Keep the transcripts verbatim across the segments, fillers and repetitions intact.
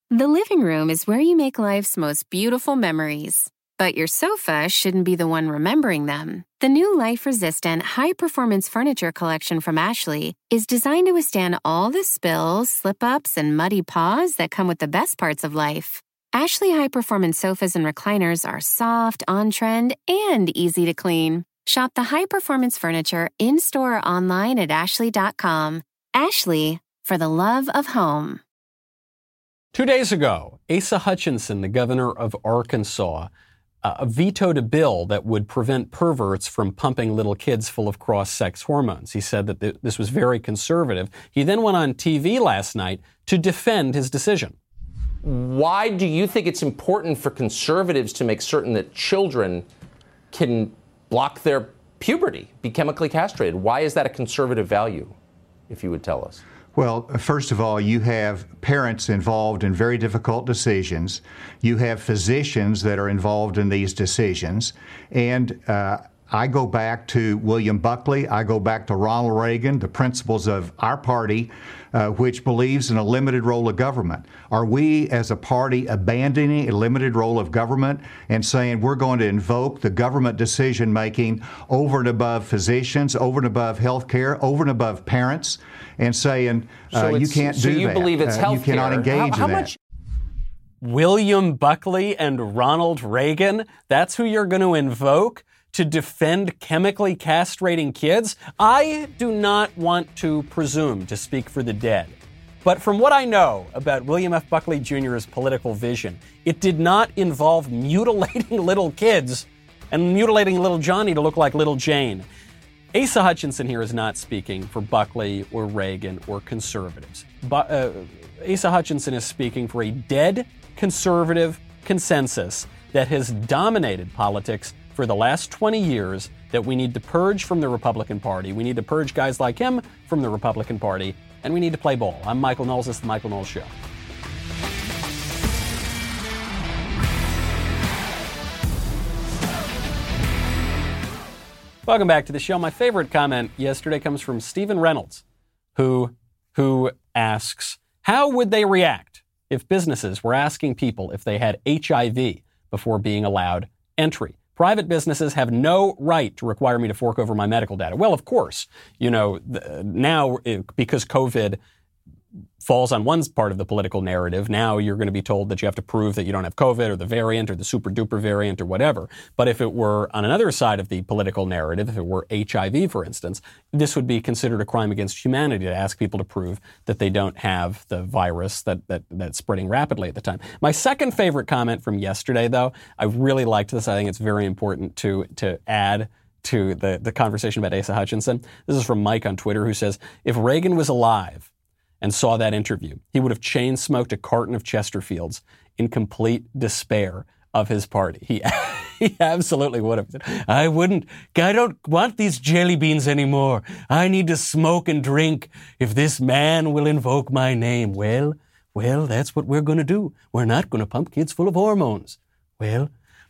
The living room is where you make life's most beautiful memories. But your sofa shouldn't be the one remembering them. The new life-resistant, high-performance furniture collection from Ashley is designed to withstand all the spills, slip-ups, and muddy paws that come with the best parts of life. Ashley high-performance sofas and recliners are soft, on-trend, and easy to clean. Shop the high-performance furniture in-store or online at ashley dot com. Ashley, for the love of home. Two days ago, Asa Hutchinson, the governor of Arkansas, uh, vetoed a bill that would prevent perverts from pumping little kids full of cross-sex hormones. He said that th- this was very conservative. He then went on T V last night to defend his decision. Why do you think it's important for conservatives to make certain that children can block their puberty, be chemically castrated? Why is that a conservative value, if you would tell us? Well, first of all, you have parents involved in very difficult decisions. You have physicians that are involved in these decisions. And uh, I go back to William Buckley. I go back to Ronald Reagan, the principles of our party, uh, which believes in a limited role of government. Are we, as a party, abandoning a limited role of government and saying we're going to invoke the government decision-making over and above physicians, over and above health care, over and above parents, and saying uh, so you can't so do you that? Believe it's uh, health you cannot care. engage how, how in that. Much- William Buckley and Ronald Reagan, that's who you're going to invoke to defend chemically castrating kids? I do not want to presume to speak for the dead. But from what I know about William F. Buckley Junior's political vision, it did not involve mutilating little kids and mutilating little Johnny to look like little Jane. Asa Hutchinson here is not speaking for Buckley or Reagan or conservatives. But, uh, Asa Hutchinson is speaking for a dead conservative consensus that has dominated politics for the last twenty years that we need to purge from the Republican Party. We need to purge guys like him from the Republican Party, and we need to play ball. I'm Michael Knowles. This is The Michael Knowles Show. Welcome back to the show. My favorite comment yesterday comes from Stephen Reynolds, who, who asks, how would they react if businesses were asking people if they had H I V before being allowed entry? Private businesses have no right to require me to fork over my medical data. Well, of course, you know, now because COVID falls on one part of the political narrative, now you're going to be told that you have to prove that you don't have COVID or the variant or the super duper variant or whatever. But if it were on another side of the political narrative, if it were H I V, for instance, this would be considered a crime against humanity to ask people to prove that they don't have the virus that, that that's spreading rapidly at the time. My second favorite comment from yesterday, though, I really liked this. I think it's very important to, to add to the, the conversation about Asa Hutchinson. This is from Mike on Twitter, who says, if Reagan was alive and saw that interview, he would have chain smoked a carton of Chesterfields in complete despair of his party. He, he absolutely would have. I wouldn't. I don't want these jelly beans anymore. I need to smoke and drink if this man will invoke my name. Well, well, that's what we're going to do. We're not going to pump kids full of hormones. Well,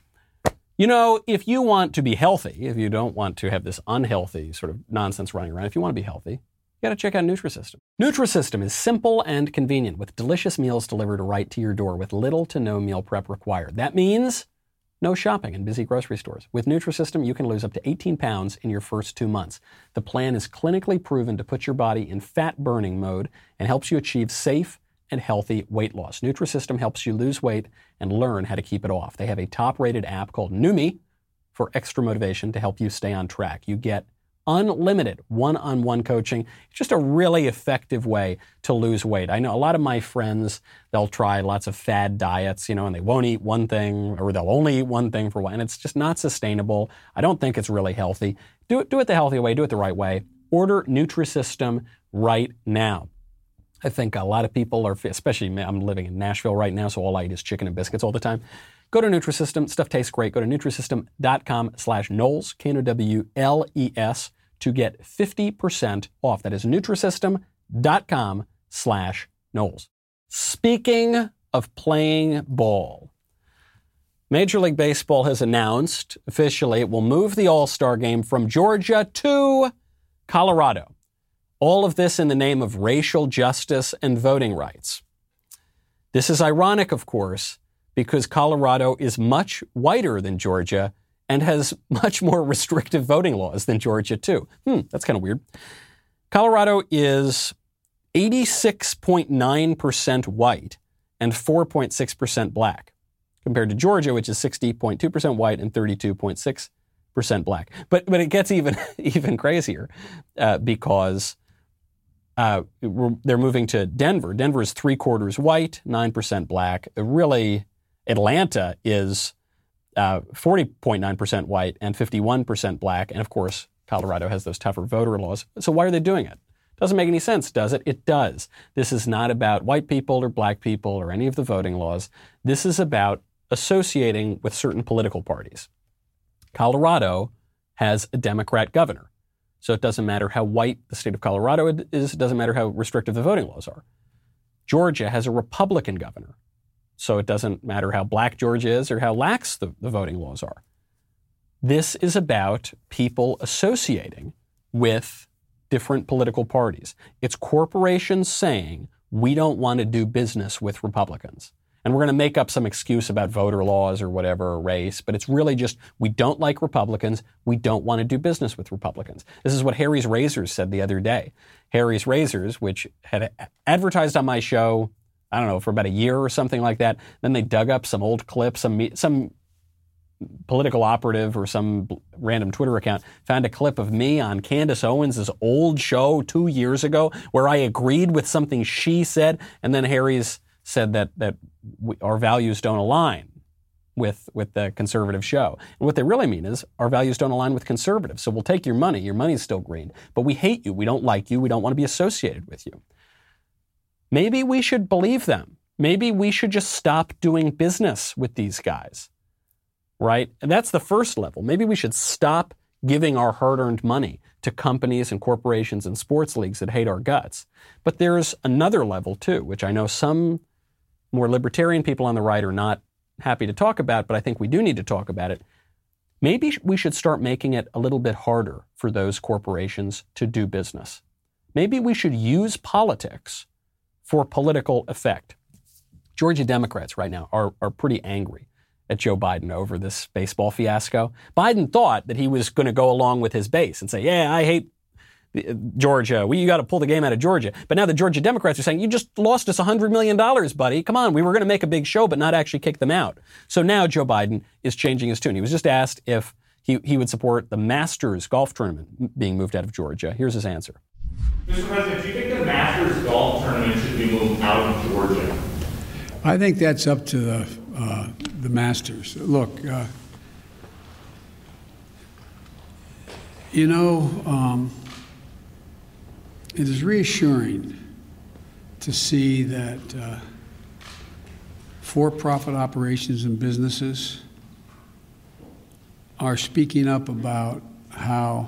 you know, if you want to be healthy, if you don't want to have this unhealthy sort of nonsense running around, if you want to be healthy, you got to check out Nutrisystem. Nutrisystem is simple and convenient with delicious meals delivered right to your door with little to no meal prep required. That means no shopping in busy grocery stores. With Nutrisystem, you can lose up to eighteen pounds in your first two months. The plan is clinically proven to put your body in fat-burning mode and helps you achieve safe and healthy weight loss. Nutrisystem helps you lose weight and learn how to keep it off. They have a top-rated app called Numi for extra motivation to help you stay on track. You get unlimited one-on-one coaching. It's just a really effective way to lose weight. I know a lot of my friends, they'll try lots of fad diets, you know, and they won't eat one thing, or they'll only eat one thing for a while, and it's just not sustainable. I don't think it's really healthy. Do it, do it the healthy way, do it the right way. Order Nutrisystem right now. I think a lot of people are, especially I'm living in Nashville right now, so all I eat is chicken and biscuits all the time. Go to Nutrisystem. Stuff tastes great. Go to Nutrisystem.com slash Knowles, K N O W L E S, to get fifty percent off. That is Nutrisystem.com slash Knowles. Speaking of playing ball, Major League Baseball has announced officially it will move the All-Star game from Georgia to Colorado. All of this in the name of racial justice and voting rights. This is ironic, of course, because Colorado is much whiter than Georgia and has much more restrictive voting laws than Georgia, too. Hmm, that's kind of weird. Colorado is eighty-six point nine percent white and four point six percent black, compared to Georgia, which is sixty point two percent white and thirty-two point six percent black. But but it gets even even crazier uh, because uh, they're moving to Denver. Denver is three quarters white, nine percent black. Really, Atlanta is uh, forty point nine percent white and fifty-one percent black. And of course, Colorado has those tougher voter laws. So why are they doing it? Doesn't make any sense, does it? It does. This is not about white people or black people or any of the voting laws. This is about associating with certain political parties. Colorado has a Democrat governor. So it doesn't matter how white the state of Colorado is. It doesn't matter how restrictive the voting laws are. Georgia has a Republican governor. So it doesn't matter how black Georgia is or how lax the, the voting laws are. This is about people associating with different political parties. It's corporations saying, we don't want to do business with Republicans. And we're going to make up some excuse about voter laws or whatever, or race, but it's really just, we don't like Republicans. We don't want to do business with Republicans. This is what Harry's Razors said the other day. Harry's Razors, which had advertised on my show, I don't know, for about a year or something like that. Then they dug up some old clips, some some political operative or some random Twitter account found a clip of me on Candace Owens' old show two years ago where I agreed with something she said, and then Harry's said that that we, our values don't align with with the conservative show. And what they really mean is our values don't align with conservatives. So we'll take your money. Your money's still green, but we hate you. We don't like you. We don't want to be associated with you. Maybe we should believe them. Maybe we should just stop doing business with these guys. Right? And that's the first level. Maybe we should stop giving our hard-earned money to companies and corporations and sports leagues that hate our guts. But there's another level, too, which I know some more libertarian people on the right are not happy to talk about, but I think we do need to talk about it. Maybe we should start making it a little bit harder for those corporations to do business. Maybe we should use politics for political effect. Georgia Democrats right now are, are pretty angry at Joe Biden over this baseball fiasco. Biden thought that he was going to go along with his base and say, yeah, I hate Georgia. We, you got to pull the game out of Georgia. But now the Georgia Democrats are saying, you just lost us one hundred million dollars, buddy. Come on, we were going to make a big show, but not actually kick them out. So now Joe Biden is changing his tune. He was just asked if he, he would support the Masters golf tournament being moved out of Georgia. Here's his answer. Mister President, do you think the Masters golf tournament should be moved out of Georgia? I think that's up to the, uh, the Masters. Look, uh, you know, um, it is reassuring to see that uh, for-profit operations and businesses are speaking up about how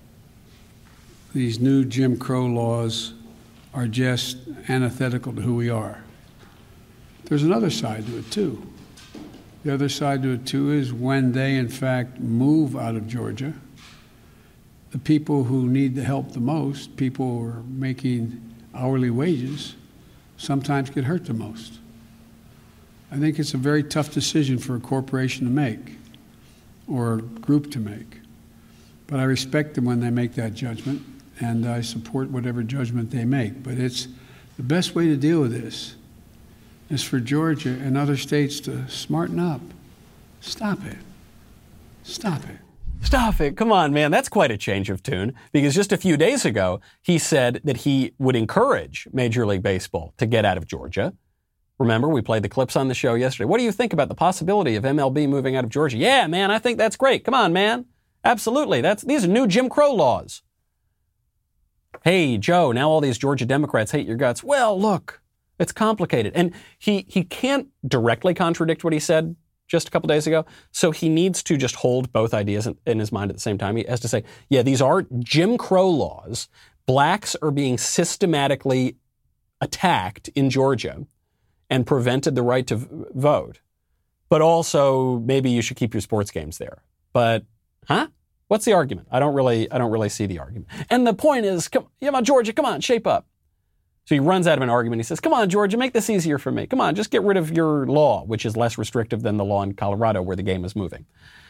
these new Jim Crow laws are just antithetical to who we are. There's another side to it, too. The other side to it, too, is when they, in fact, move out of Georgia, the people who need the help the most, people who are making hourly wages, sometimes get hurt the most. I think it's a very tough decision for a corporation to make or a group to make. But I respect them when they make that judgment, and I support whatever judgment they make. But it's the best way to deal with this is for Georgia and other states to smarten up. Stop it. Stop it. Stop it. Come on, man. That's quite a change of tune, because just a few days ago, he said that he would encourage Major League Baseball to get out of Georgia. Remember, we played the clips on the show yesterday. What do you think about the possibility of M L B moving out of Georgia? Yeah, man, I think that's great. Come on, man. Absolutely. That's these are new Jim Crow laws. Hey, Joe, now all these Georgia Democrats hate your guts. Well, look, it's complicated. And he he can't directly contradict what he said just a couple days ago. So he needs to just hold both ideas in, in his mind at the same time. He has to say, yeah, these are Jim Crow laws. Blacks are being systematically attacked in Georgia and prevented the right to v- vote. But also, maybe you should keep your sports games there. But, huh? What's the argument? I don't really, I don't really see the argument. And the point is, come, yeah, Georgia, come on, shape up. So he runs out of an argument. He says, come on, Georgia, make this easier for me. Come on, just get rid of your law, which is less restrictive than the law in Colorado where the game is moving.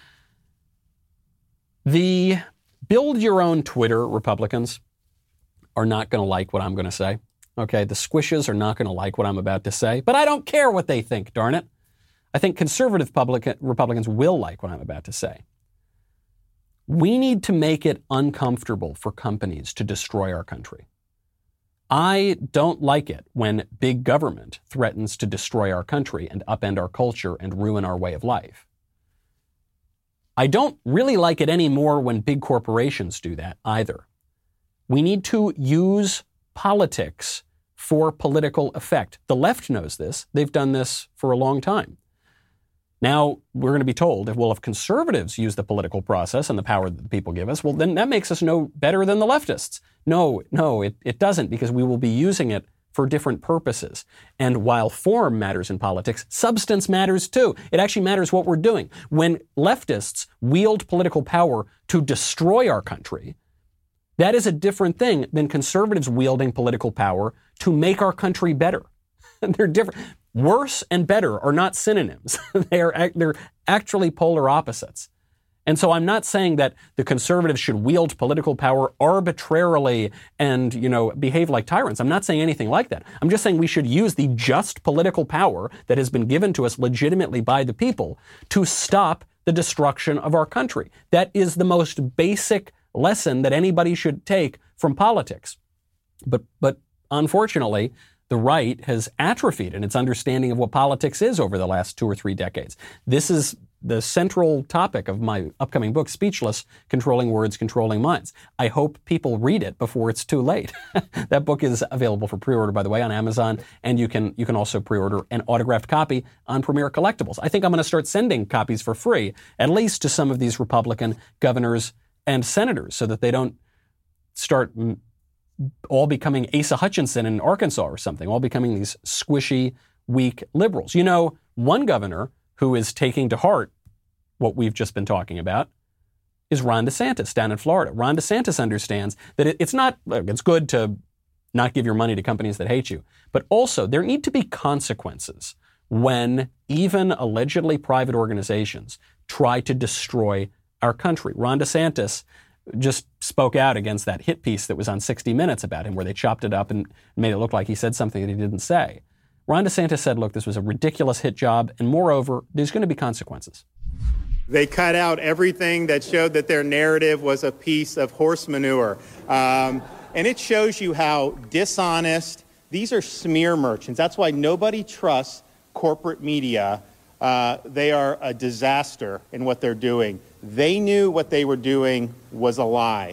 The build your own Twitter Republicans are not going to like what I'm going to say. Okay, the squishes are not going to like what I'm about to say, but I don't care what they think, darn it. I think conservative public, Republicans will like what I'm about to say. We need to make it uncomfortable for companies to destroy our country. I don't like it when big government threatens to destroy our country and upend our culture and ruin our way of life. I don't really like it anymore when big corporations do that either. We need to use politics for political effect. The left knows this. They've done this for a long time. Now, we're going to be told, if, well, if conservatives use the political process and the power that the people give us, well, then that makes us no better than the leftists. No, no, it, it doesn't, because we will be using it for different purposes. And while form matters in politics, substance matters too. It actually matters what we're doing. When leftists wield political power to destroy our country, that is a different thing than conservatives wielding political power to make our country better. They're different. Worse and better are not synonyms. they are, they're actually polar opposites. And so I'm not saying that the conservatives should wield political power arbitrarily and, you know, behave like tyrants. I'm not saying anything like that. I'm just saying we should use the just political power that has been given to us legitimately by the people to stop the destruction of our country. That is the most basic lesson that anybody should take from politics. But, but unfortunately, the right has atrophied in its understanding of what politics is over the last two or three decades. This is the central topic of my upcoming book, Speechless, Controlling Words, Controlling Minds. I hope people read it before it's too late. That book is available for pre-order, by the way, on Amazon, and you can you can also pre-order an autographed copy on Premier Collectibles. I think I'm going to start sending copies for free, at least to some of these Republican governors and senators, so that they don't start all becoming Asa Hutchinson in Arkansas or something, all becoming these squishy, weak liberals. You know, one governor who is taking to heart what we've just been talking about is Ron DeSantis down in Florida. Ron DeSantis understands that it, it's not, it's good to not give your money to companies that hate you, but also there need to be consequences when even allegedly private organizations try to destroy our country. Ron DeSantis just spoke out against that hit piece that was on sixty minutes about him, where they chopped it up and made it look like he said something that he didn't say. Ron DeSantis said, look, this was a ridiculous hit job, and moreover, there's going to be consequences. They cut out everything that showed that their narrative was a piece of horse manure. Um, and it shows you how dishonest, these are smear merchants. That's why nobody trusts corporate media. Uh, they are a disaster in what they're doing. They knew what they were doing was a lie.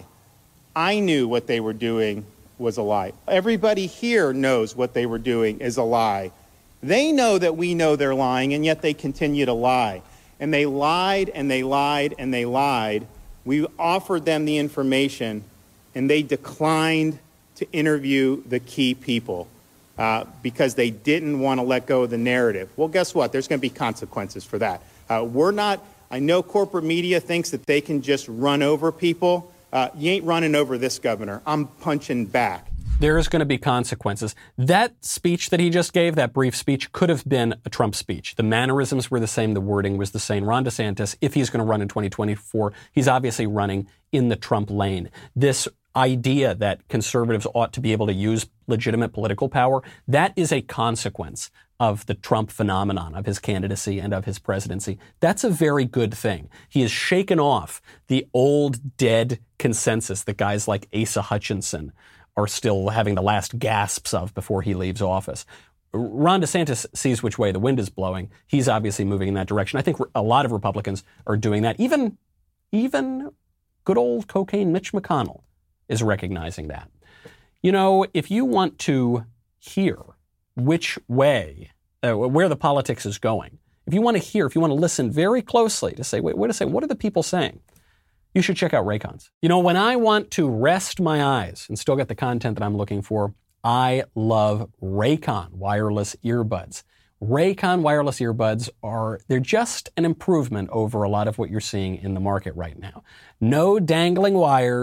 I knew what they were doing was a lie. Everybody here knows what they were doing is a lie. They know that we know they're lying, and yet they continue to lie. And they lied, and they lied, and they lied. We offered them the information, and they declined to interview the key people uh, because they didn't want to let go of the narrative. Well, guess what? There's going to be consequences for that. Uh, we're not... I know corporate media thinks that they can just run over people. Uh, you ain't running over this governor. I'm punching back. There's going to be consequences. That speech that he just gave, that brief speech, could have been a Trump speech. The mannerisms were the same. The wording was the same. Ron DeSantis, if he's going to run in twenty twenty-four, he's obviously running in the Trump lane. This idea that conservatives ought to be able to use legitimate political power, that is a consequence of the Trump phenomenon, of his candidacy and of his presidency. That's a very good thing. He has shaken off the old dead consensus that guys like Asa Hutchinson are still having the last gasps of before he leaves office. Ron DeSantis sees which way the wind is blowing. He's obviously moving in that direction. I think a lot of Republicans are doing that. Even, even good old cocaine Mitch McConnell is recognizing that. You know, if you want to hear which way, uh, where the politics is going, if you want to hear, if you want to listen very closely to say, wait, wait a second, what are the people saying? You should check out Raycons. You know, when I want to rest my eyes and still get the content that I'm looking for, I love Raycon wireless earbuds. Raycon wireless earbuds are, they're just an improvement over a lot of what you're seeing in the market right now. No dangling wires,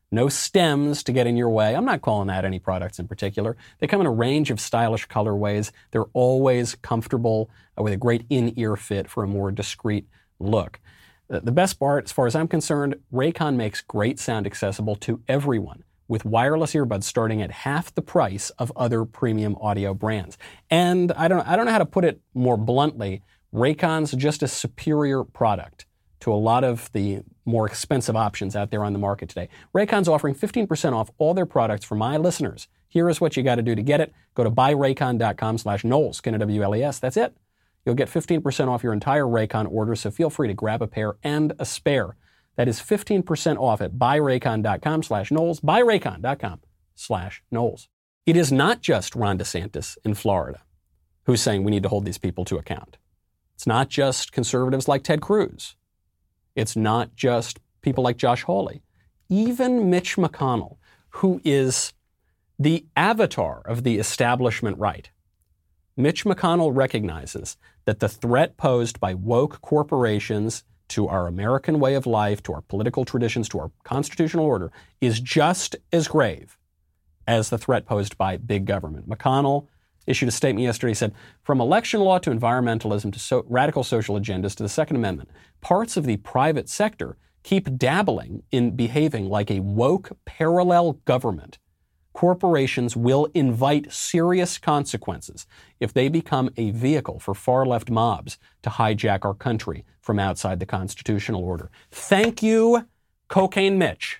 no stems to get in your way. I'm not calling out any products in particular. They come in a range of stylish colorways. They're always comfortable uh, with a great in-ear fit for a more discreet look. Uh, the best part, as far as I'm concerned, Raycon makes great sound accessible to everyone, with wireless earbuds starting at half the price of other premium audio brands. And I don't, I don't know how to put it more bluntly, Raycon's just a superior product to a lot of the more expensive options out there on the market today. Raycon's offering fifteen percent off all their products for my listeners. Here is what you got to do to get it. Go to buyraycon.com slash Knowles, K N O W L E S. That's it. You'll get fifteen percent off your entire Raycon order, so feel free to grab a pair and a spare. That is fifteen percent off at buyraycon.com slash Knowles, buyraycon.com slash Knowles. It is not just Ron DeSantis in Florida who's saying we need to hold these people to account. It's not just conservatives like Ted Cruz. It's not just people like Josh Hawley. Even Mitch McConnell, who is the avatar of the establishment right. Mitch McConnell recognizes that the threat posed by woke corporations to our American way of life, to our political traditions, to our constitutional order, is just as grave as the threat posed by big government. McConnell issued a statement yesterday. He said, from election law to environmentalism to so- radical social agendas to the Second Amendment, parts of the private sector keep dabbling in behaving like a woke parallel government. Corporations will invite serious consequences if they become a vehicle for far-left mobs to hijack our country from outside the constitutional order. Thank you, Cocaine Mitch.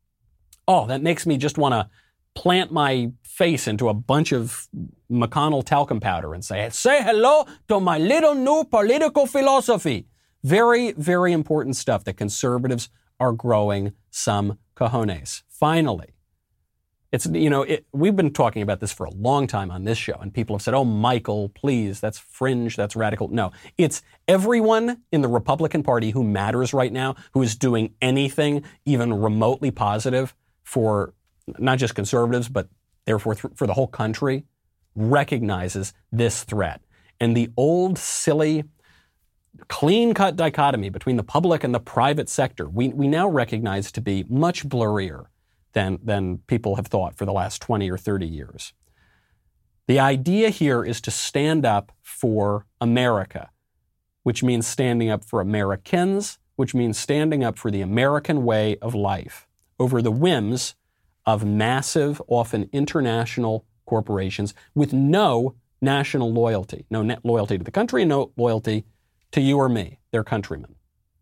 Oh, that makes me just want to plant my face into a bunch of McConnell talcum powder and say, say hello to my little new political philosophy. Very, very important stuff that conservatives are growing some cojones. Finally, it's, you know, it, we've been talking about this for a long time on this show, and people have said, oh, Michael, please, that's fringe, that's radical. No, it's everyone in the Republican Party who matters right now, who is doing anything even remotely positive for not just conservatives, but therefore th- for the whole country, recognizes this threat. And the old, silly, clean-cut dichotomy between the public and the private sector, we, we now recognize to be much blurrier than, than people have thought for the last twenty or thirty years. The idea here is to stand up for America, which means standing up for Americans, which means standing up for the American way of life over the whims of massive, often international corporations with no national loyalty, no net loyalty to the country, and no loyalty to you or me, their countrymen.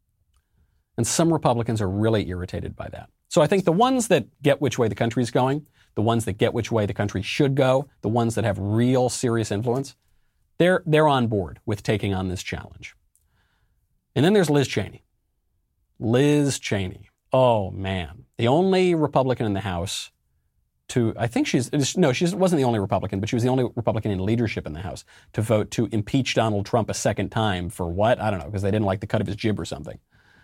And some Republicans are really irritated by that. So I think the ones that get which way the country is going, the ones that get which way the country should go, the ones that have real serious influence, they're, they're on board with taking on this challenge. And then there's Liz Cheney. Liz Cheney. Oh, man. The only Republican in the House to, I think she's, no, she wasn't the only Republican, but she was the only Republican in leadership in the House to vote to impeach Donald Trump a second time for what? I don't know, because they didn't like the cut of his jib or something.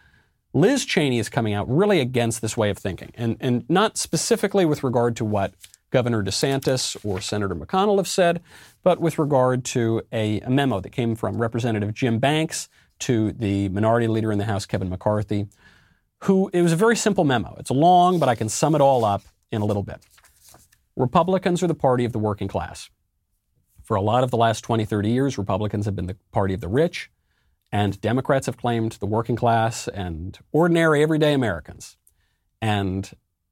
Liz Cheney is coming out really against this way of thinking, and, and not specifically with regard to what Governor DeSantis or Senator McConnell have said, but with regard to a, a memo that came from Representative Jim Banks to the minority leader in the House, Kevin McCarthy, who, it was a very simple memo. It's long, but I can sum it all up in a little bit. Republicans are the party of the working class. For a lot of the last twenty, thirty years, Republicans have been the party of the rich, and Democrats have claimed the working class and ordinary, everyday Americans. And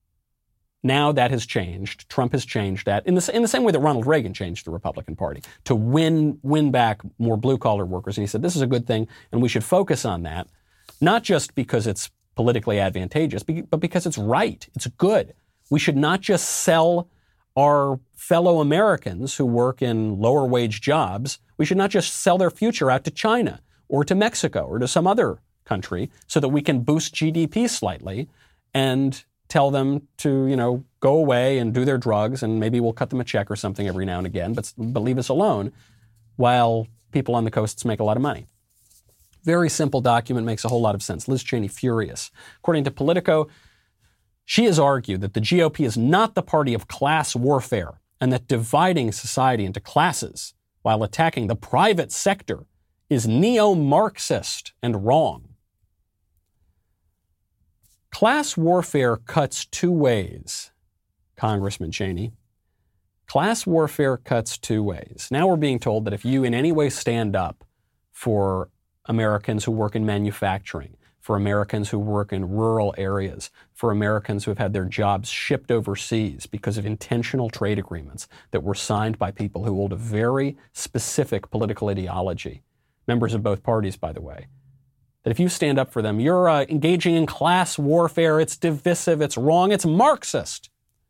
now that has changed. Trump has changed that in the, in the same way that Ronald Reagan changed the Republican Party to win, win back more blue-collar workers. And he said, this is a good thing, and we should focus on that, not just because it's politically advantageous, but because it's right. It's good. We should not just sell our fellow Americans who work in lower wage jobs. We should not just sell their future out to China or to Mexico or to some other country so that we can boost G D P slightly and tell them to, you know, go away and do their drugs, and maybe we'll cut them a check or something every now and again, but, but leave us alone while people on the coasts make a lot of money. Very simple document, makes a whole lot of sense. Liz Cheney furious. According to Politico, she has argued that the G O P is not the party of class warfare and that dividing society into classes while attacking the private sector is neo-Marxist and wrong. Class warfare cuts two ways, Congressman Cheney. Class warfare cuts two ways. Now we're being told that if you in any way stand up for Americans who work in manufacturing, for Americans who work in rural areas, for Americans who have had their jobs shipped overseas because of intentional trade agreements that were signed by people who hold a very specific political ideology, members of both parties, by the way, that if you stand up for them, you're uh, engaging in class warfare, it's divisive, it's wrong, it's Marxist.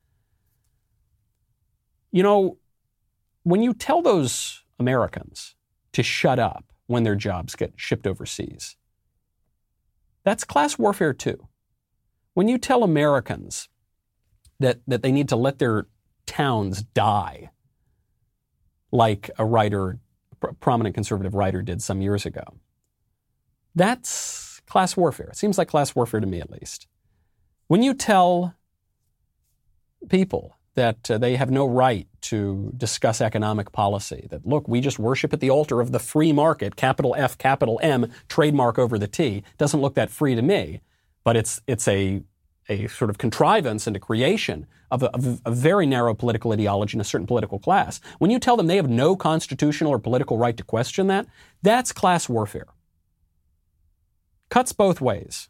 You know, when you tell those Americans to shut up when their jobs get shipped overseas, that's class warfare too. When you tell Americans that, that they need to let their towns die, like a writer, a prominent conservative writer did some years ago, that's class warfare. It seems like class warfare to me, at least. When you tell people that uh, they have no right to discuss economic policy, that, look, we just worship at the altar of the free market, capital F, capital M, trademark over the T. Doesn't look that free to me, but it's it's a a sort of contrivance and a creation of a, of a very narrow political ideology in a certain political class. When you tell them they have no constitutional or political right to question that, that's class warfare. Cuts both ways.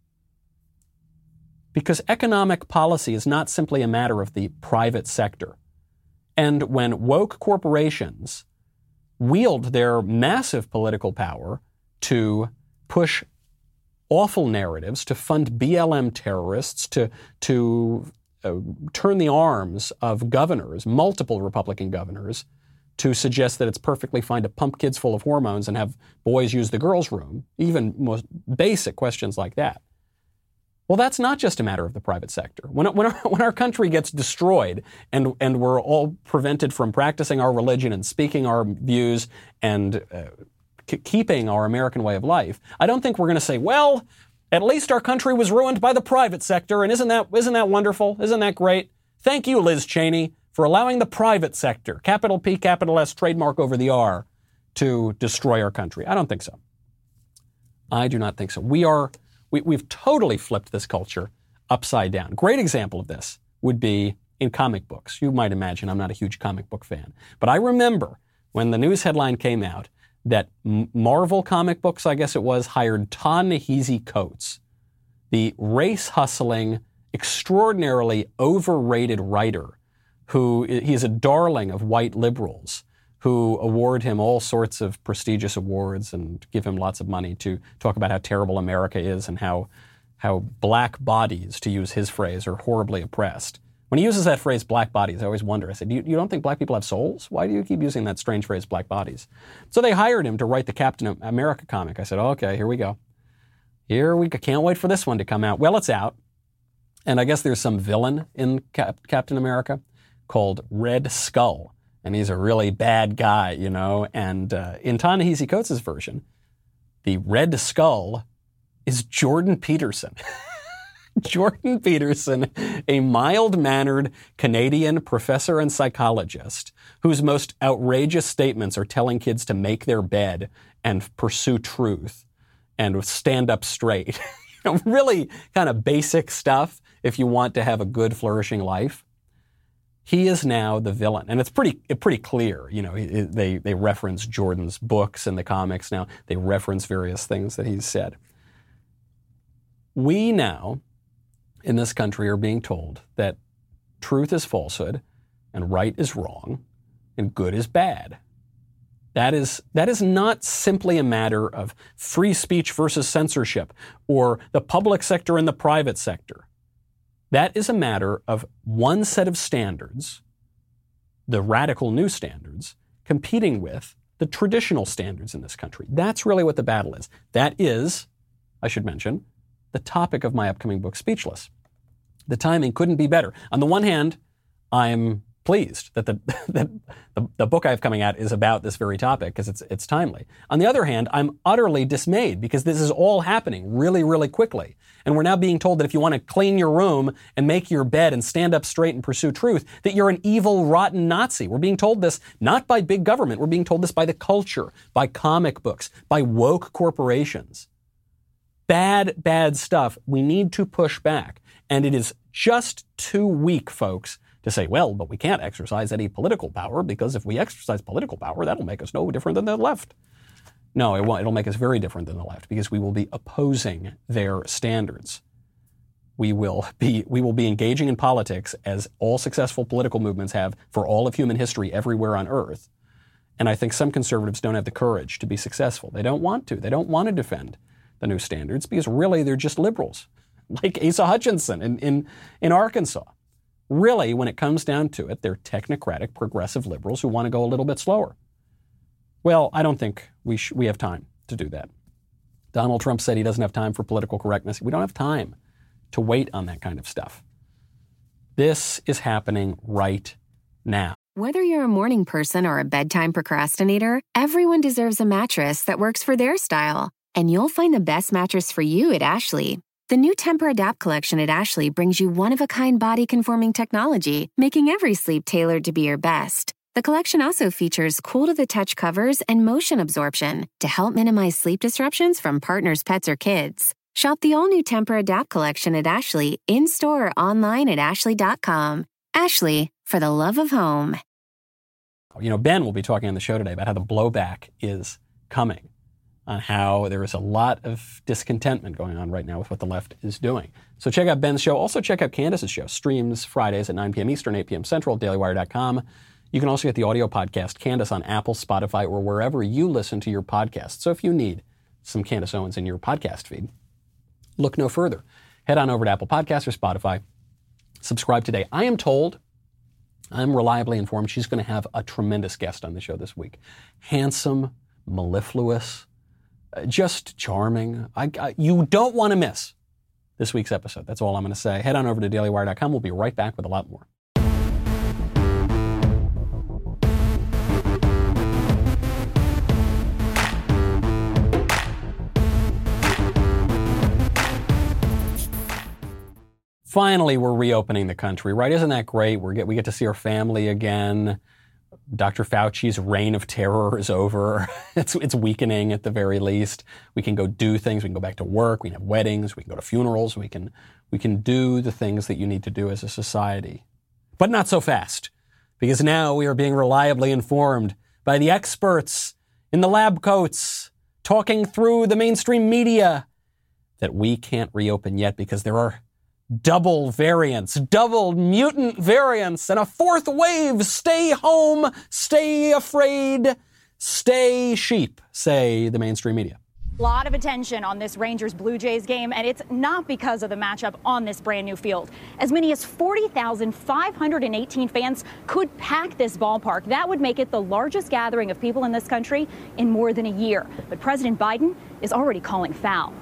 Because economic policy is not simply a matter of the private sector. And when woke corporations wield their massive political power to push awful narratives, to fund B L M terrorists, to, to uh, turn the arms of governors, multiple Republican governors, to suggest that it's perfectly fine to pump kids full of hormones and have boys use the girls' room, even most basic questions like that. Well, that's not just a matter of the private sector. When, when, our, when our country gets destroyed and, and we're all prevented from practicing our religion and speaking our views and uh, c- keeping our American way of life, I don't think we're going to say, well, at least our country was ruined by the private sector, and isn't that, isn't that wonderful? Isn't that great? Thank you, Liz Cheney, for allowing the private sector, capital P, capital S, trademark over the R, to destroy our country. I don't think so. I do not think so. We are... We, we've totally flipped this culture upside down. Great example of this would be in comic books. You might imagine I'm not a huge comic book fan. But I remember when the news headline came out that Marvel Comic Books, I guess it was, hired Ta-Nehisi Coates, the race-hustling, extraordinarily overrated writer who he's a darling of white liberals, who award him all sorts of prestigious awards and give him lots of money to talk about how terrible America is and how how black bodies, to use his phrase, are horribly oppressed. When he uses that phrase, black bodies, I always wonder, I said, you, you don't think black people have souls? Why do you keep using that strange phrase, black bodies? So they hired him to write the Captain America comic. I said, okay, here we go. Here we go. Can't wait for this one to come out. Well, it's out. And I guess there's some villain in Cap- Captain America called Red Skull. And he's a really bad guy, you know. And uh, in Ta-Nehisi Coates' version, the Red Skull is Jordan Peterson. Jordan Peterson, a mild-mannered Canadian professor and psychologist whose most outrageous statements are telling kids to make their bed and pursue truth and stand up straight. You know, really kind of basic stuff if you want to have a good, flourishing life. He is now the villain, and it's pretty pretty clear. You know, they they reference Jordan's books in the comics now. They reference various things that he's said. We now, in this country, are being told that truth is falsehood, and right is wrong, and good is bad. That is that is not simply a matter of free speech versus censorship, or the public sector and the private sector. That is a matter of one set of standards, the radical new standards, competing with the traditional standards in this country. That's really what the battle is. That is, I should mention, the topic of my upcoming book, Speechless. The timing couldn't be better. On the one hand, I'm pleased that the that the, the book I have coming out is about this very topic because it's it's timely. On the other hand, I'm utterly dismayed because this is all happening really, really quickly. And we're now being told that if you want to clean your room and make your bed and stand up straight and pursue truth, that you're an evil, rotten Nazi. We're being told this not by big government. We're being told this by the culture, by comic books, by woke corporations. bad, bad stuff. We need to push back. And it is just too weak, folks, to say, well, but we can't exercise any political power because if we exercise political power, that'll make us no different than the left. No, it won't. It'll make us very different than the left because we will be opposing their standards. We will be we will be engaging in politics as all successful political movements have for all of human history everywhere on earth. And I think some conservatives don't have the courage to be successful. They don't want to. They don't want to defend the new standards because really they're just liberals, like Asa Hutchinson in, in, in Arkansas. Really, when it comes down to it, they're technocratic, progressive liberals who want to go a little bit slower. Well, I don't think we sh- we have time to do that. Donald Trump said he doesn't have time for political correctness. We don't have time to wait on that kind of stuff. This is happening right now. Whether you're a morning person or a bedtime procrastinator, everyone deserves a mattress that works for their style. And you'll find the best mattress for you at Ashley. The new Tempur-Adapt collection at Ashley brings you one-of-a-kind body-conforming technology, making every sleep tailored to be your best. The collection also features cool-to-the-touch covers and motion absorption to help minimize sleep disruptions from partners, pets, or kids. Shop the all-new Tempur-Adapt collection at Ashley, in-store or online at ashley dot com. Ashley, for the love of home. You know, Ben will be talking on the show today about how the blowback is coming, on how there is a lot of discontentment going on right now with what the left is doing. So check out Ben's show. Also check out Candace's show. Streams Fridays at nine p.m. Eastern, eight p.m. Central, daily wire dot com. You can also get the audio podcast, Candace, on Apple, Spotify, or wherever you listen to your podcast. So if you need some Candace Owens in your podcast feed, look no further. Head on over to Apple Podcasts or Spotify. Subscribe today. I am told, I'm reliably informed, she's going to have a tremendous guest on the show this week. Handsome, mellifluous, uh, just charming. I, I, you don't want to miss this week's episode. That's all I'm going to say. Head on over to daily wire dot com. We'll be right back with a lot more. Finally, we're reopening the country, right? Isn't that great? We get we get to see our family again. Doctor Fauci's reign of terror is over. It's it's weakening at the very least. We can go do things. We can go back to work. We can have weddings. We can go to funerals. We can we can do the things that you need to do as a society. But not so fast, because now we are being reliably informed by the experts in the lab coats talking through the mainstream media that we can't reopen yet because there are double variants, double mutant variants, and a fourth wave. Stay home, stay afraid, stay sheep, say the mainstream media. A lot of attention on this Rangers-Blue Jays game, and it's not because of the matchup on this brand new field. As many as forty thousand five hundred eighteen fans could pack this ballpark. That would make it the largest gathering of people in this country in more than a year. But President Biden is already calling foul.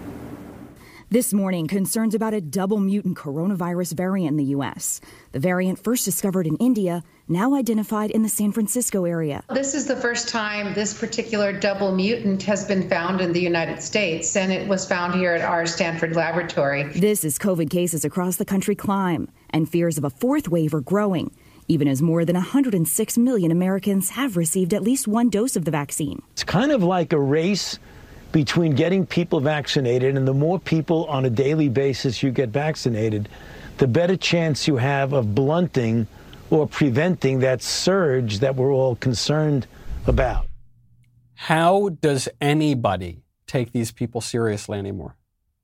This morning, concerns about a double mutant coronavirus variant in the U S. The variant first discovered in India, now identified in the San Francisco area. This is the first time this particular double mutant has been found in the United States, and it was found here at our Stanford laboratory. This as COVID cases across the country climb, and fears of a fourth wave are growing, even as more than one hundred six million Americans have received at least one dose of the vaccine. It's kind of like a race between getting people vaccinated, and the more people on a daily basis you get vaccinated, the better chance you have of blunting or preventing that surge that we're all concerned about. How does anybody take these people seriously anymore?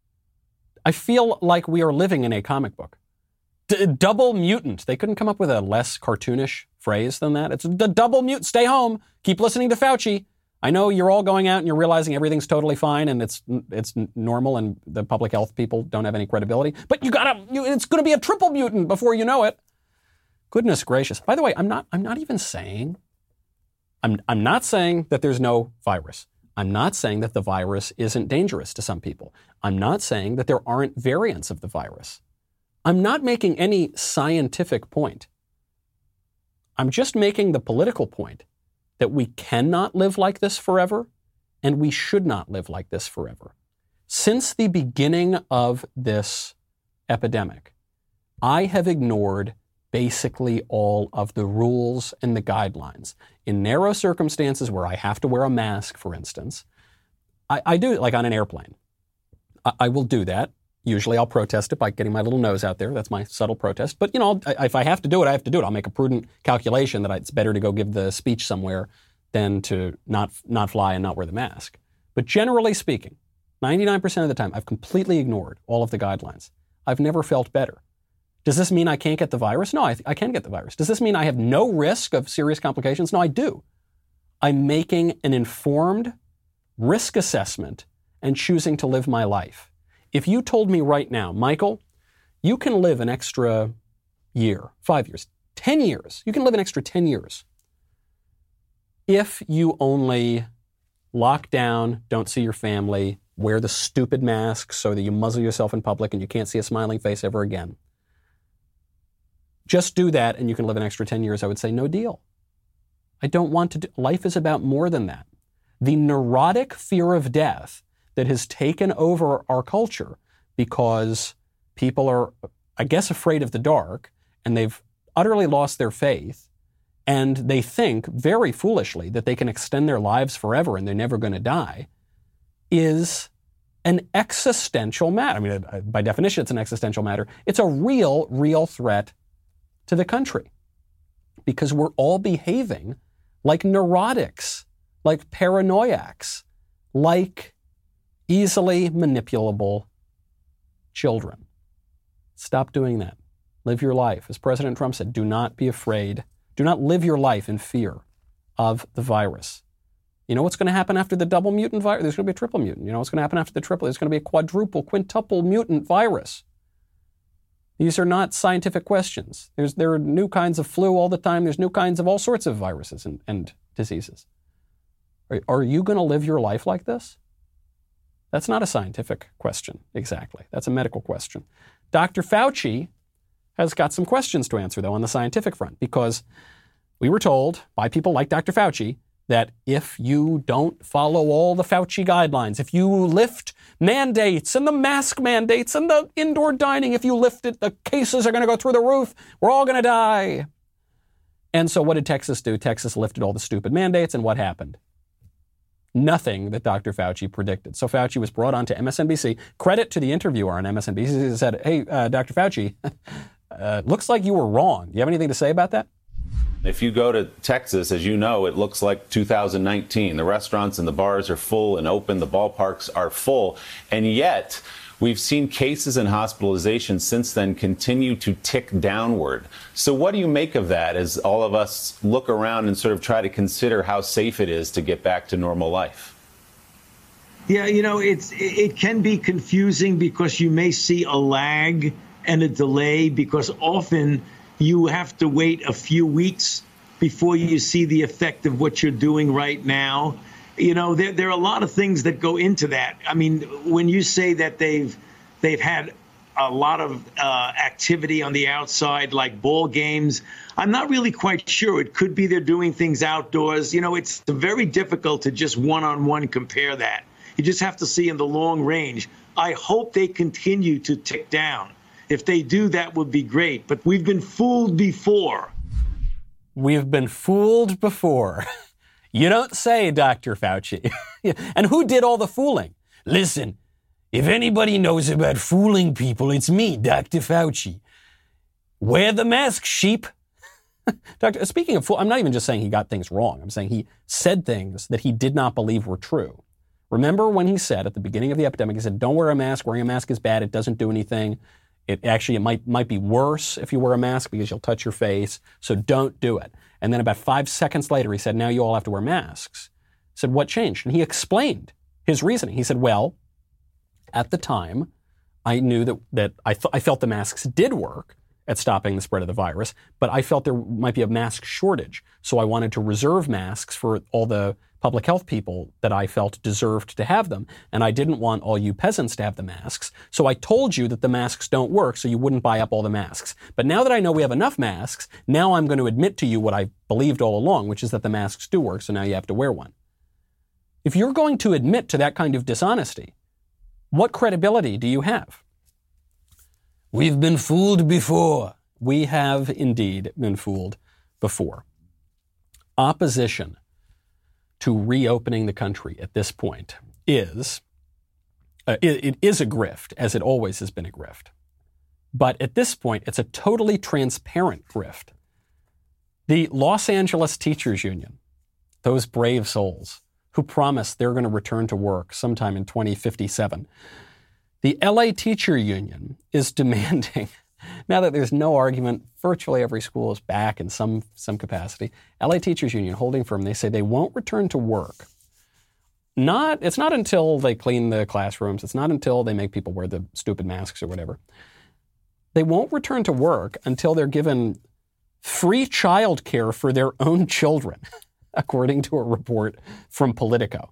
I feel like we are living in a comic book. D- double mutant. They couldn't come up with a less cartoonish phrase than that. It's the double mutant. Stay home. Keep listening to Fauci. I know you're all going out and you're realizing everything's totally fine and it's it's normal and the public health people don't have any credibility. But you gotta, you, it's going to be a triple mutant before you know it. Goodness gracious! By the way, I'm not I'm not even saying I'm I'm not saying that there's no virus. I'm not saying that the virus isn't dangerous to some people. I'm not saying that there aren't variants of the virus. I'm not making any scientific point. I'm just making the political point that we cannot live like this forever, and we should not live like this forever. Since the beginning of this epidemic, I have ignored basically all of the rules and the guidelines. In narrow circumstances where I have to wear a mask, for instance, I, I do, like on an airplane. I, I will do that. Usually I'll protest it by getting my little nose out there. That's my subtle protest. But, you know, I, if I have to do it, I have to do it. I'll make a prudent calculation that it's better to go give the speech somewhere than to not not fly and not wear the mask. But generally speaking, ninety-nine percent of the time, I've completely ignored all of the guidelines. I've never felt better. Does this mean I can't get the virus? No, I, I can get the virus. Does this mean I have no risk of serious complications? No, I do. I'm making an informed risk assessment and choosing to live my life. If you told me right now, Michael, you can live an extra year, five years, ten years, you can live an extra ten years if you only lock down, don't see your family, wear the stupid mask so that you muzzle yourself in public and you can't see a smiling face ever again. Just do that and you can live an extra ten years. I would say no deal. I don't want to do, life is about more than that. The neurotic fear of death that has taken over our culture because people are, I guess, afraid of the dark and they've utterly lost their faith and they think very foolishly that they can extend their lives forever and they're never going to die is an existential matter. I mean, by definition, it's an existential matter. It's a real, real threat to the country because we're all behaving like neurotics, like paranoiacs, like easily manipulable children. Stop doing that. Live your life. As President Trump said, do not be afraid. Do not live your life in fear of the virus. You know what's going to happen after the double mutant virus? There's going to be a triple mutant. You know what's going to happen after the triple? There's going to be a quadruple, quintuple mutant virus. These are not scientific questions. There's, there are new kinds of flu all the time. There's new kinds of all sorts of viruses and, and diseases. Are, are you going to live your life like this? That's not a scientific question, exactly. That's a medical question. Doctor Fauci has got some questions to answer, though, on the scientific front, because we were told by people like Doctor Fauci that if you don't follow all the Fauci guidelines, if you lift mandates and the mask mandates and the indoor dining, if you lift it, the cases are going to go through the roof. We're all going to die. And so what did Texas do? Texas lifted all the stupid mandates, and what happened? Nothing that Doctor Fauci predicted. So Fauci was brought on to M S N B C. Credit to the interviewer on M S N B C. He said, hey, uh, Doctor Fauci, uh, looks like you were wrong. Do you have anything to say about that? If you go to Texas, as you know, it looks like two thousand nineteen. The restaurants and the bars are full and open. The ballparks are full. And yet, we've seen cases and hospitalizations since then continue to tick downward. So what do you make of that as all of us look around and sort of try to consider how safe it is to get back to normal life? Yeah, you know, it's it can be confusing because you may see a lag and a delay because often you have to wait a few weeks before you see the effect of what you're doing right now. You know, there, there are a lot of things that go into that. I mean, when you say that they've they've had a lot of uh, activity on the outside, like ball games, I'm not really quite sure. It could be they're doing things outdoors. You know, it's very difficult to just one-on-one compare that. You just have to see in the long range. I hope they continue to tick down. If they do, that would be great. But we've been fooled before. We've been fooled before. You don't say, Doctor Fauci. And who did all the fooling? Listen, if anybody knows about fooling people, it's me, Doctor Fauci. Wear the mask, sheep. Doctor, speaking of fool, I'm not even just saying he got things wrong. I'm saying he said things that he did not believe were true. Remember when he said at the beginning of the epidemic, he said, don't wear a mask. Wearing a mask is bad. It doesn't do anything. It actually, it might might be worse if you wear a mask because you'll touch your face, so don't do it. And then about five seconds later, he said, now you all have to wear masks. I said, what changed? And he explained his reasoning. He said, well, at the time, I knew that, that I, th- I felt the masks did work at stopping the spread of the virus, but I felt there might be a mask shortage. So I wanted to reserve masks for all the public health people that I felt deserved to have them. And I didn't want all you peasants to have the masks. So I told you that the masks don't work so you wouldn't buy up all the masks. But now that I know we have enough masks, now I'm going to admit to you what I believed all along, which is that the masks do work. So now you have to wear one. If you're going to admit to that kind of dishonesty, what credibility do you have? We've been fooled before. We have indeed been fooled before. Opposition to reopening the country at this point is Uh, it, it is a grift, as it always has been a grift. But at this point, it's a totally transparent grift. The Los Angeles Teachers Union, those brave souls who promised they're going to return to work sometime in twenty fifty-seven. The L A Teacher Union is demanding, now that there's no argument, virtually every school is back in some, some capacity. L A Teachers Union holding firm, they say they won't return to work. Not, it's not until they clean the classrooms. It's not until they make people wear the stupid masks or whatever. They won't return to work until they're given free child care for their own children, according to a report from Politico.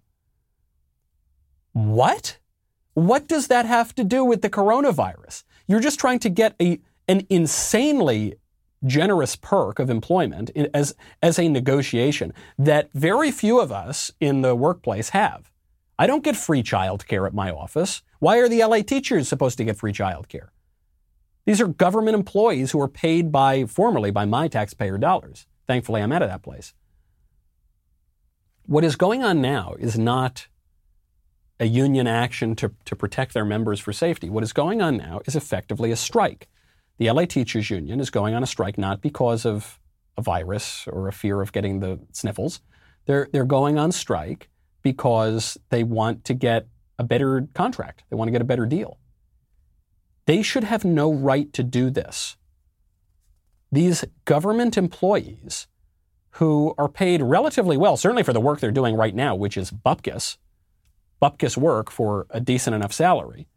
What? What does that have to do with the coronavirus? You're just trying to get a an insanely generous perk of employment in, as, as a negotiation that very few of us in the workplace have. I don't get free child care at my office. Why are the L A teachers supposed to get free child care? These are government employees who are paid by, formerly by my taxpayer dollars. Thankfully, I'm out of that place. What is going on now is not a union action to, to protect their members for safety. What is going on now is effectively a strike. The L A Teachers Union is going on a strike not because of a virus or a fear of getting the sniffles. They're, they're going on strike because they want to get a better contract. They want to get a better deal. They should have no right to do this. These government employees who are paid relatively well, certainly for the work they're doing right now, which is bupkis, bupkis work for a decent enough salary,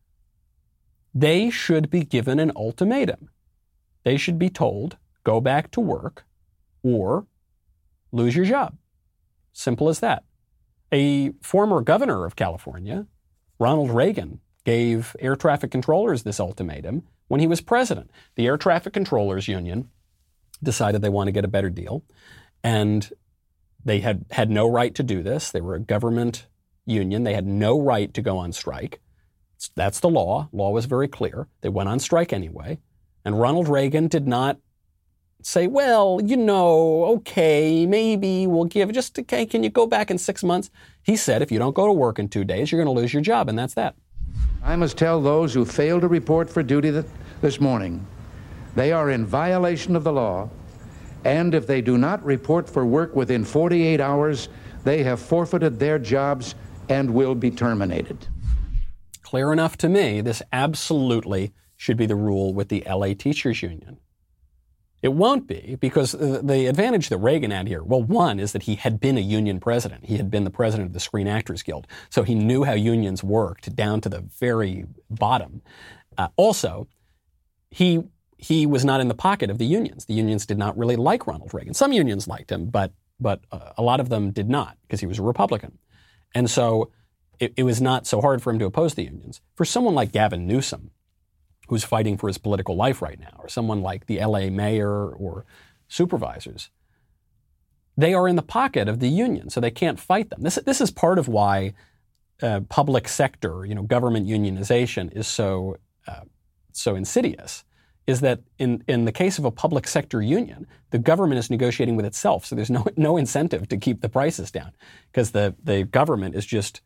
they should be given an ultimatum. They should be told, go back to work or lose your job. Simple as that. A former governor of California, Ronald Reagan, gave air traffic controllers this ultimatum when he was president. The Air Traffic Controllers Union decided they want to get a better deal, and they had, had no right to do this. They were a government union. They had no right to go on strike. That's the law. Law was very clear. They went on strike anyway. And Ronald Reagan did not say, well, you know, okay, maybe we'll give just, okay, can you go back in six months? He said, if you don't go to work in two days, you're going to lose your job, and that's that. I must tell those who failed to report for duty that, this morning, they are in violation of the law, and if they do not report for work within forty-eight hours, they have forfeited their jobs and will be terminated. Clear enough to me, this absolutely should be the rule with the L A Teachers Union. It won't be, because the advantage that Reagan had here, well, one is that he had been a union president. He had been the president of the Screen Actors Guild, so he knew how unions worked down to the very bottom. Uh, also, he he was not in the pocket of the unions. The unions did not really like Ronald Reagan. Some unions liked him, but but uh, a lot of them did not, because he was a Republican. And so it, it was not so hard for him to oppose the unions. For someone like Gavin Newsom, who's fighting for his political life right now, or someone like the L A mayor or supervisors, they are in the pocket of the union, so they can't fight them. This, this is part of why uh, public sector, you know, government unionization is so uh, so insidious, is that in, in the case of a public sector union, the government is negotiating with itself, so there's no no incentive to keep the prices down, because the, the government is just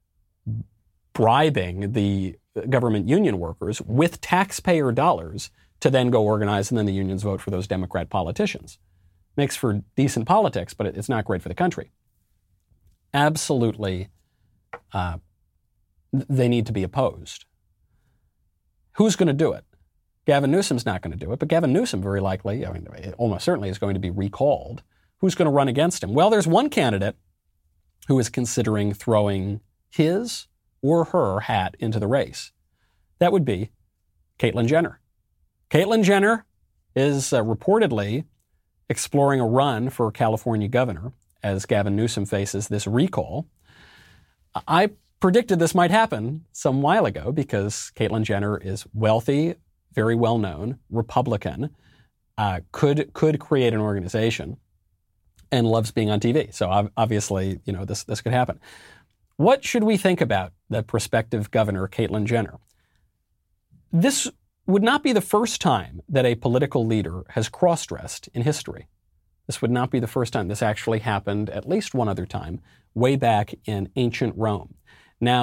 bribing the government union workers with taxpayer dollars to then go organize, and then the unions vote for those Democrat politicians. Makes for decent politics, but it's not great for the country. Absolutely, uh, they need to be opposed. Who's going to do it? Gavin Newsom's not going to do it, but Gavin Newsom very likely, I mean, almost certainly is going to be recalled. Who's going to run against him? Well, there's one candidate who is considering throwing his or her hat into the race. That would be Caitlyn Jenner. Caitlyn Jenner is uh, reportedly exploring a run for California governor as Gavin Newsom faces this recall. I predicted this might happen some while ago because Caitlyn Jenner is wealthy, very well known, Republican, uh, could could create an organization, and loves being on T V. So obviously, you know, this this could happen. What should we think about the prospective governor, Caitlyn Jenner? This would not be the first time that a political leader has cross-dressed in history. This would not be the first time. This actually happened at least one other time, way back in ancient Rome. Now,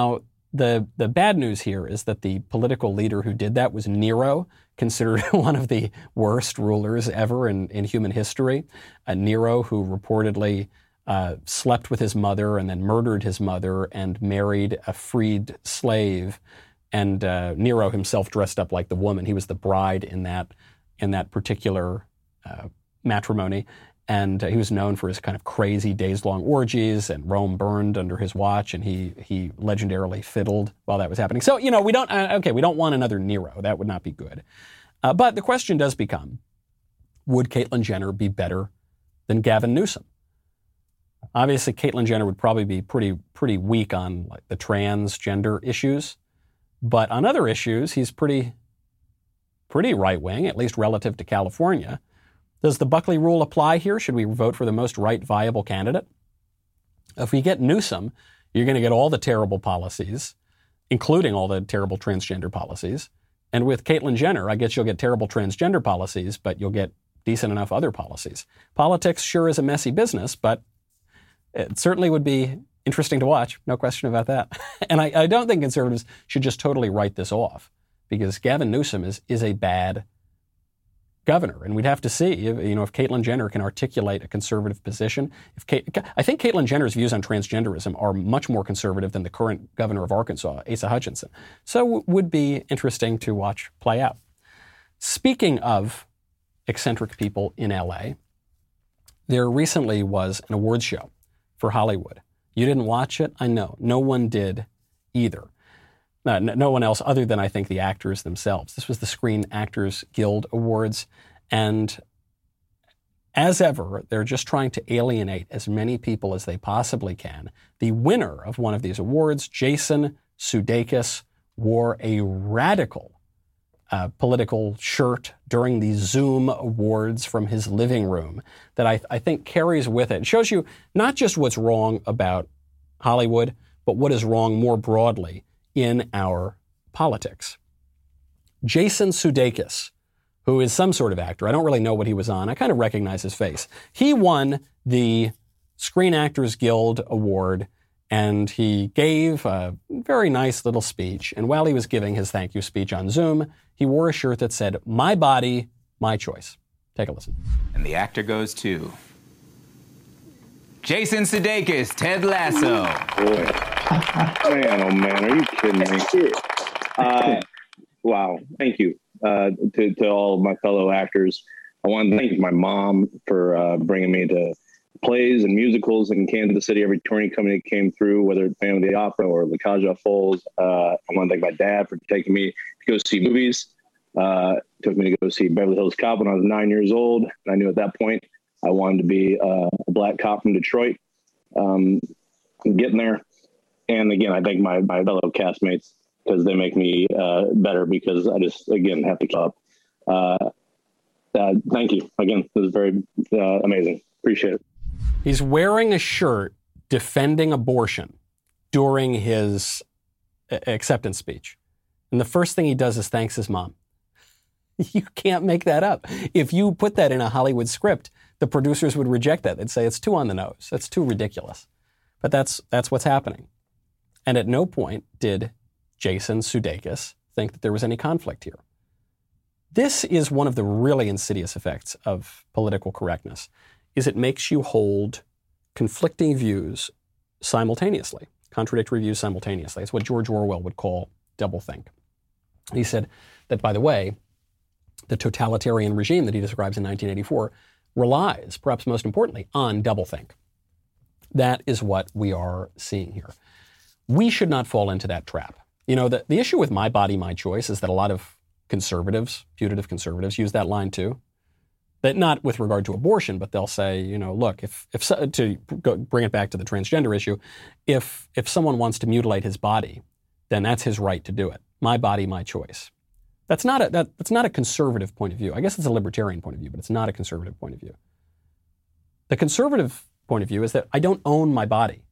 the the bad news here is that the political leader who did that was Nero, considered one of the worst rulers ever in, in human history. Uh, Nero, who reportedly uh, slept with his mother and then murdered his mother and married a freed slave. And uh, Nero himself dressed up like the woman. He was the bride in that in that particular uh, matrimony. And uh, he was known for his kind of crazy days-long orgies, and Rome burned under his watch, and he he legendarily fiddled while that was happening. So, you know, we don't, uh, okay, we don't want another Nero. That would not be good. Uh, but the question does become, would Caitlyn Jenner be better than Gavin Newsom? Obviously, Caitlyn Jenner would probably be pretty pretty weak on like the transgender issues. But on other issues, he's pretty pretty right-wing, at least relative to California. Does the Buckley rule apply here? Should we vote for the most right viable candidate? If we get Newsom, you're going to get all the terrible policies, including all the terrible transgender policies. And with Caitlyn Jenner, I guess you'll get terrible transgender policies, but you'll get decent enough other policies. Politics sure is a messy business, but it certainly would be interesting to watch. No question about that. And I, I don't think conservatives should just totally write this off, because Gavin Newsom is, is a bad governor, and we'd have to see, if, you know, if Caitlyn Jenner can articulate a conservative position. If Kate, I think Caitlyn Jenner's views on transgenderism are much more conservative than the current governor of Arkansas, Asa Hutchinson. So it would be interesting to watch play out. Speaking of eccentric people in L A, there recently was an awards show for Hollywood. You didn't watch it? I know. No one did either. Uh, no one else other than, I think, the actors themselves. This was the Screen Actors Guild Awards. And as ever, they're just trying to alienate as many people as they possibly can. The winner of one of these awards, Jason Sudeikis, wore a radical uh, political shirt during the Zoom Awards from his living room that I, I think carries with it. It shows you not just what's wrong about Hollywood, but what is wrong more broadly in our politics. Jason Sudeikis, who is some sort of actor, I don't really know what he was on. I kind of recognize his face. He won the Screen Actors Guild Award, and he gave a very nice little speech. And while he was giving his thank you speech on Zoom, he wore a shirt that said, "My body, my choice." Take a listen. And the actor goes to Jason Sudeikis, Ted Lasso. Man, oh man, are you kidding me? Uh, wow, thank you uh, to, to all of my fellow actors. I want to thank my mom for uh, bringing me to plays and musicals in Kansas City. Every touring company came through, whether it's Phantom of the Opera or La Cage aux Folles. Uh, I want to thank my dad for taking me to go see movies. Uh, took me to go see Beverly Hills Cop when I was nine years old. And I knew at that point I wanted to be uh, a black cop from Detroit. Um, getting there. And again, I thank my, my fellow castmates because they make me uh, better, because I just, again, have to keep up. Uh, uh, thank you. Again, it was very uh, amazing. Appreciate it. He's wearing a shirt defending abortion during his acceptance speech. And the first thing he does is thanks his mom. You can't make that up. If you put that in a Hollywood script, the producers would reject that. They'd say it's too on the nose. That's too ridiculous. But that's that's what's happening. And at no point did Jason Sudeikis think that there was any conflict here. This is one of the really insidious effects of political correctness, is it makes you hold conflicting views simultaneously, contradictory views simultaneously. It's what George Orwell would call doublethink. He said that, by the way, the totalitarian regime that he describes in nineteen eighty-four relies, perhaps most importantly, on doublethink. That is what we are seeing here. We should not fall into that trap. You know, the, the issue with my body, my choice is that a lot of conservatives, putative conservatives, use that line too. That not with regard to abortion, but they'll say, you know, look, if if so, to go, bring it back to the transgender issue, if if someone wants to mutilate his body, then that's his right to do it. My body, my choice. That's not a that, that's not a conservative point of view. I guess it's a libertarian point of view, but it's not a conservative point of view. The conservative point of view is that I don't own my body.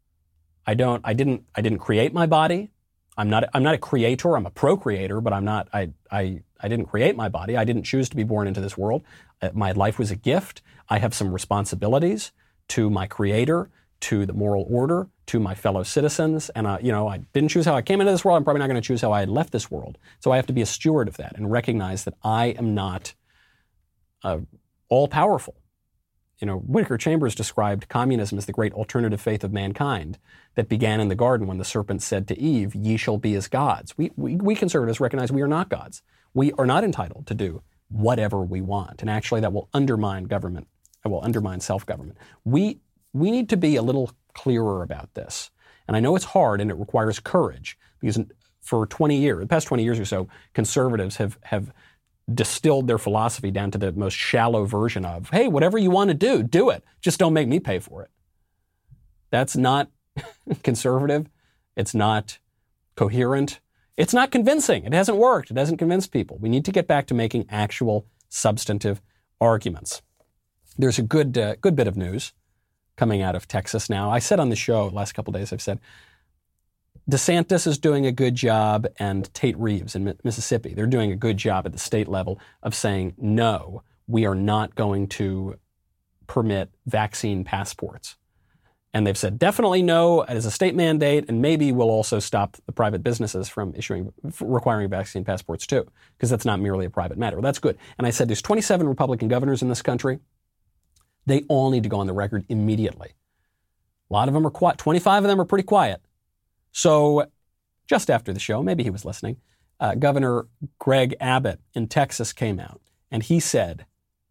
I don't. I didn't. I didn't create my body. I'm not. I'm not a creator. I'm a procreator, but I'm not. I. I. I didn't create my body. I didn't choose to be born into this world. Uh, my life was a gift. I have some responsibilities to my creator, to the moral order, to my fellow citizens. And, uh, you know, I didn't choose how I came into this world. I'm probably not going to choose how I had left this world. So I have to be a steward of that and recognize that I am not uh, all-powerful. You know, Whittaker Chambers described communism as the great alternative faith of mankind that began in the garden when the serpent said to Eve, "Ye shall be as gods." We, we, we conservatives recognize we are not gods. We are not entitled to do whatever we want. And actually that will undermine government. It will undermine self-government. We, we need to be a little clearer about this. And I know it's hard and it requires courage because for twenty years, the past twenty years or so, conservatives have, have distilled their philosophy down to the most shallow version of, hey, whatever you want to do, do it. Just don't make me pay for it. That's not conservative. It's not coherent. It's not convincing. It hasn't worked. It hasn't convinced people. We need to get back to making actual substantive arguments. There's a good, uh, good bit of news coming out of Texas now. I said on the show the last couple of days, I've said, DeSantis is doing a good job and Tate Reeves in Mississippi, they're doing a good job at the state level of saying, no, we are not going to permit vaccine passports. And they've said definitely no as a state mandate, and maybe we'll also stop the private businesses from issuing, requiring vaccine passports too, because that's not merely a private matter. Well, that's good. And I said there's twenty-seven Republican governors in this country. They all need to go on the record immediately. A lot of them are quiet. twenty-five of them are pretty quiet. So just after the show, maybe he was listening, uh, Governor Greg Abbott in Texas came out and he said,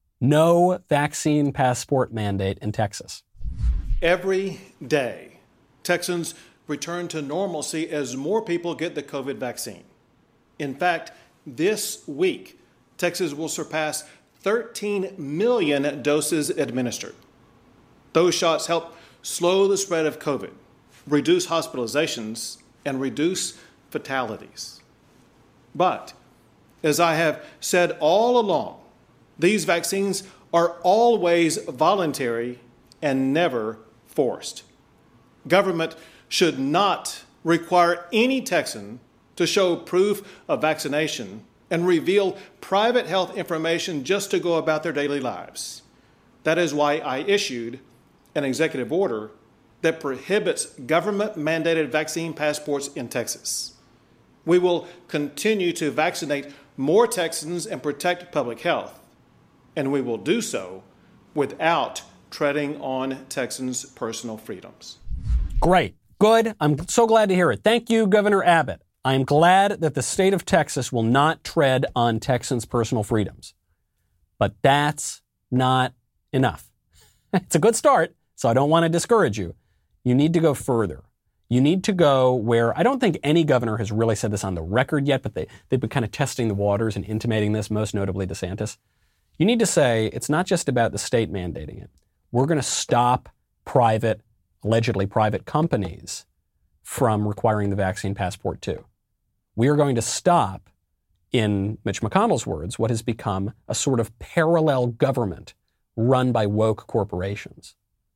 no vaccine passport mandate in Texas. Every day, Texans return to normalcy as more people get the COVID vaccine. In fact, this week, Texas will surpass thirteen million doses administered. Those shots help slow the spread of COVID, reduce hospitalizations, and reduce fatalities. But, as I have said all along, these vaccines are always voluntary and never forced. Government should not require any Texan to show proof of vaccination and reveal private health information just to go about their daily lives. That is why I issued an executive order that prohibits government-mandated vaccine passports in Texas. We will continue to vaccinate more Texans and protect public health, and we will do so without treading on Texans' personal freedoms. Great. Good. I'm so glad to hear it. Thank you, Governor Abbott. I'm glad that the state of Texas will not tread on Texans' personal freedoms. But that's not enough. It's a good start, so I don't want to discourage you. You need to go further. You need to go where, I don't think any governor has really said this on the record yet, but they, they've been kind of testing the waters and intimating this, most notably DeSantis. You need to say it's not just about the state mandating it. We're going to stop private, allegedly private companies from requiring the vaccine passport too. We are going to stop, in Mitch McConnell's words, what has become a sort of parallel government run by woke corporations.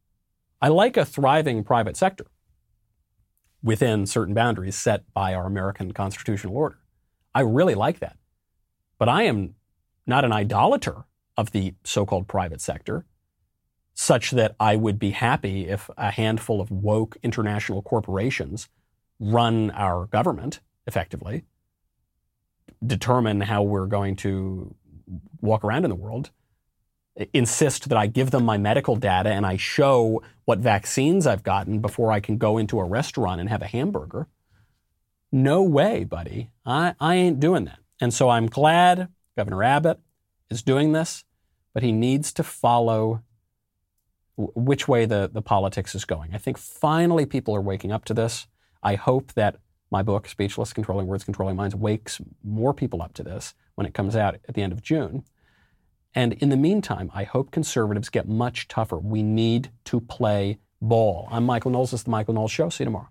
I like a thriving private sector within certain boundaries set by our American constitutional order. I really like that. But I am not an idolater of the so-called private sector, such that I would be happy if a handful of woke international corporations run our government effectively, determine how we're going to walk around in the world, insist that I give them my medical data and I show what vaccines I've gotten before I can go into a restaurant and have a hamburger. No way, buddy. I, I ain't doing that. And so I'm glad Governor Abbott is doing this, but he needs to follow which way the, the politics is going. I think finally people are waking up to this. I hope that my book, Speechless, Controlling Words, Controlling Minds, wakes more people up to this when it comes out at the end of June. And in the meantime, I hope conservatives get much tougher. We need to play ball. I'm Michael Knowles. This is The Michael Knowles Show. See you tomorrow.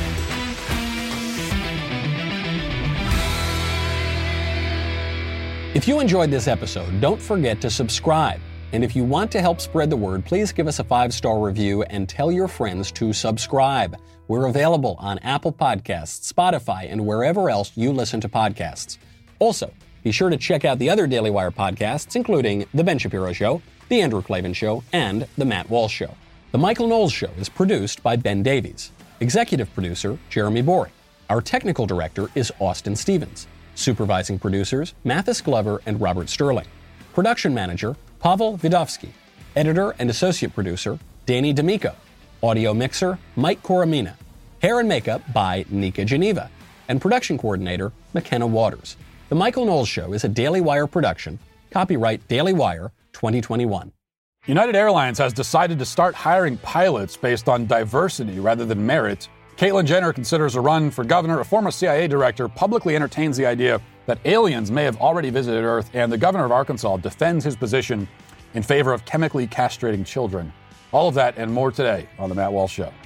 If you enjoyed this episode, don't forget to subscribe. And if you want to help spread the word, please give us a five-star review and tell your friends to subscribe. We're available on Apple Podcasts, Spotify, and wherever else you listen to podcasts. Also, be sure to check out the other Daily Wire podcasts, including The Ben Shapiro Show, The Andrew Klavan Show, and The Matt Walsh Show. The Michael Knowles Show is produced by Ben Davies. Executive producer, Jeremy Boring. Our technical director is Austin Stevens. Supervising producers, Mathis Glover and Robert Sterling. Production manager, Pavel Vidovsky. Editor and associate producer, Danny D'Amico. Audio mixer, Mike Coromina. Hair and makeup by Nika Geneva. And production coordinator, McKenna Waters. The Michael Knowles Show is a Daily Wire production. Copyright Daily Wire twenty twenty-one. United Airlines has decided to start hiring pilots based on diversity rather than merit. Caitlyn Jenner considers a run for governor. A former C I A director publicly entertains the idea that aliens may have already visited Earth, and the governor of Arkansas defends his position in favor of chemically castrating children. All of that and more today on The Matt Walsh Show.